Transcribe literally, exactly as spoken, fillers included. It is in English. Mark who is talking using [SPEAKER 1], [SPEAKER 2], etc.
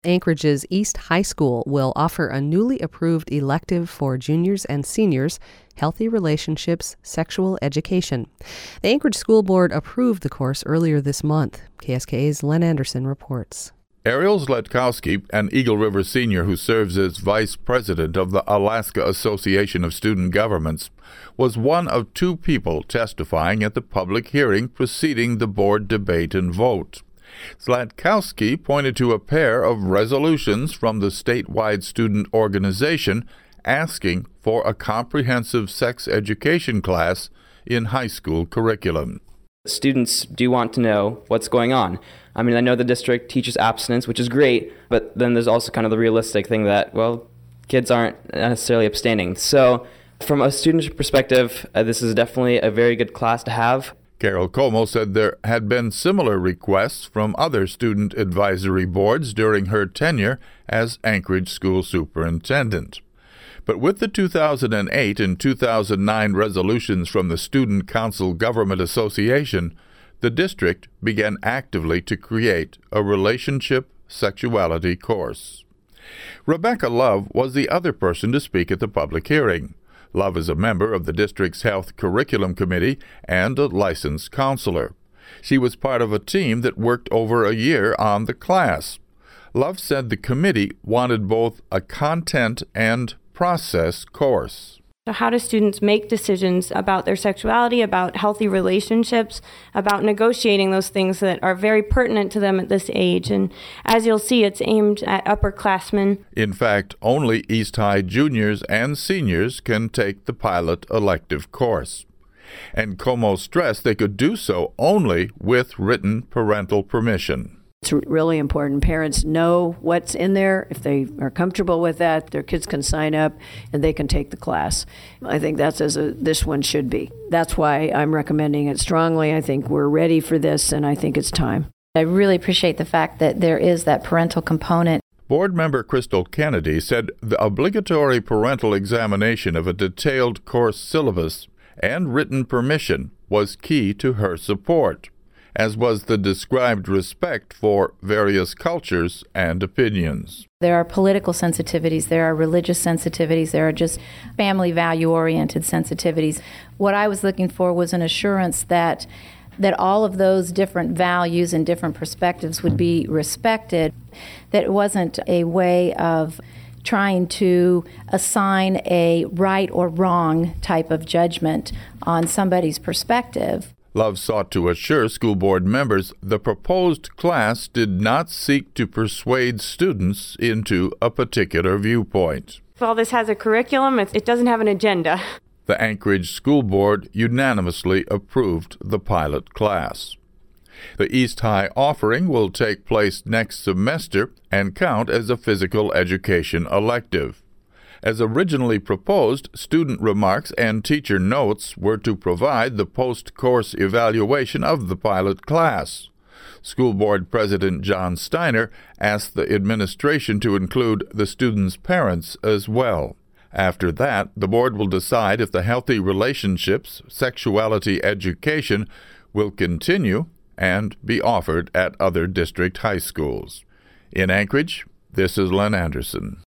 [SPEAKER 1] Anchorage's East High School will offer a newly approved elective for juniors and seniors, Healthy Relationships, Sexual Education. The Anchorage School Board approved the course earlier this month. K S K A's Len Anderson reports.
[SPEAKER 2] Ariel Zletkowski, an Eagle River senior who serves as vice president of the Alaska Association of Student Governments, was one of two people testifying at the public hearing preceding the board debate and vote. Zletkowski pointed to a pair of resolutions from the statewide student organization asking for a comprehensive sex education class in high school curriculum.
[SPEAKER 3] Students do want to know what's going on. I mean, I know the district teaches abstinence, which is great, but then there's also kind of the realistic thing that, well, kids aren't necessarily abstaining. So from a student perspective, uh, this is definitely a very good class to have.
[SPEAKER 2] Carol Como said there had been similar requests from other student advisory boards during her tenure as Anchorage school superintendent. But with the two thousand eight and two thousand nine resolutions from the Student Council Government Association, the district began actively to create a relationship sexuality course. Rebecca Love was the other person to speak at the public hearing. Love is a member of the district's Health Curriculum Committee and a licensed counselor. She was part of a team that worked over a year on the class. Love said the committee wanted both a content and process course.
[SPEAKER 4] So how do students make decisions about their sexuality, about healthy relationships, about negotiating those things that are very pertinent to them at this age? And as you'll see, it's aimed at upperclassmen.
[SPEAKER 2] In fact, only East High juniors and seniors can take the pilot elective course. And Como stressed they could do so only with written parental permission.
[SPEAKER 5] It's really important. Parents know what's in there. If they are comfortable with that, their kids can sign up and they can take the class. I think that's as a, this one should be. That's why I'm recommending it strongly. I think we're ready for this, and I think it's time.
[SPEAKER 6] I really appreciate the fact that there is that parental component.
[SPEAKER 2] Board member Crystal Kennedy said the obligatory parental examination of a detailed course syllabus and written permission was key to her support, as was the described respect for various cultures and opinions.
[SPEAKER 6] There are political sensitivities, there are religious sensitivities, there are just family value-oriented sensitivities. What I was looking for was an assurance that that all of those different values and different perspectives would be respected, that it wasn't a way of trying to assign a right or wrong type of judgment on somebody's perspective.
[SPEAKER 2] Love sought to assure school board members the proposed class did not seek to persuade students into a particular viewpoint.
[SPEAKER 4] While this has a curriculum, it doesn't have an agenda.
[SPEAKER 2] The Anchorage School Board unanimously approved the pilot class. The East High offering will take place next semester and count as a physical education elective. As originally proposed, student remarks and teacher notes were to provide the post-course evaluation of the pilot class. School Board President John Steiner asked the administration to include the students' parents as well. After that, the board will decide if the Healthy Relationships, Sexuality Education will continue and be offered at other district high schools. In Anchorage, this is Len Anderson.